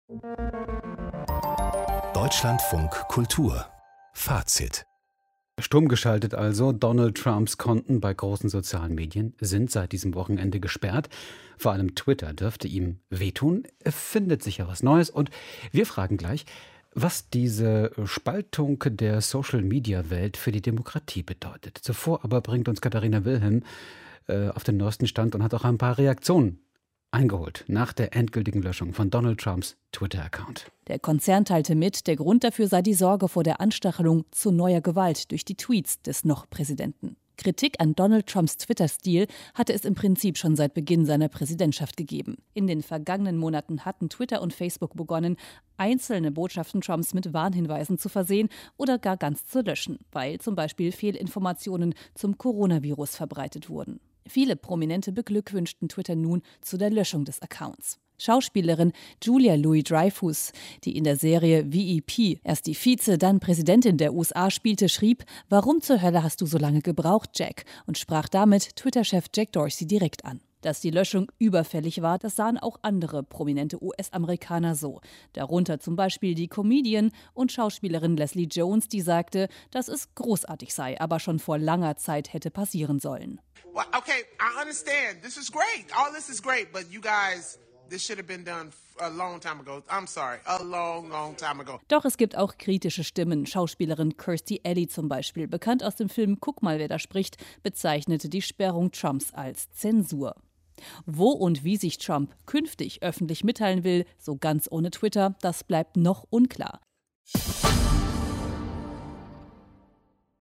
Deutschlandfunk Kultur Fazit. Stumm geschaltet also. Donald Trumps Konten bei großen sozialen Medien sind seit diesem Wochenende gesperrt. Vor allem Twitter dürfte ihm wehtun. Er findet sicher was Neues. Und wir fragen gleich, was diese Spaltung der Social-Media-Welt für die Demokratie bedeutet. Zuvor aber bringt uns Katharina Wilhelm auf den neuesten Stand und hat auch ein paar Reaktionen eingeholt nach der endgültigen Löschung von Donald Trumps Twitter-Account. Der Konzern teilte mit, der Grund dafür sei die Sorge vor der Anstachelung zu neuer Gewalt durch die Tweets des noch-Präsidenten. Kritik an Donald Trumps Twitter-Stil hatte es im Prinzip schon seit Beginn seiner Präsidentschaft gegeben. In den vergangenen Monaten hatten Twitter und Facebook begonnen, einzelne Botschaften Trumps mit Warnhinweisen zu versehen oder gar ganz zu löschen, weil zum Beispiel Fehlinformationen zum Coronavirus verbreitet wurden. Viele Prominente beglückwünschten Twitter nun zu der Löschung des Accounts. Schauspielerin Julia Louis-Dreyfus, die in der Serie VIP erst die Vize, dann Präsidentin der USA spielte, schrieb: „Warum zur Hölle hast du so lange gebraucht, Jack?" und sprach damit Twitter-Chef Jack Dorsey direkt an. Dass die Löschung überfällig war, das sahen auch andere prominente US-Amerikaner so. Darunter zum Beispiel die Comedian und Schauspielerin Leslie Jones, die sagte, dass es großartig sei, aber schon vor langer Zeit hätte passieren sollen. Well, okay, I understand. This is great. All this is great, but you guys, this should have been done a long time ago. I'm sorry, a long, long time ago. Doch es gibt auch kritische Stimmen. Schauspielerin Kirstie Alley zum Beispiel, bekannt aus dem Film Guck mal, wer da spricht, bezeichnete die Sperrung Trumps als Zensur. Wo und wie sich Trump künftig öffentlich mitteilen will, so ganz ohne Twitter, das bleibt noch unklar.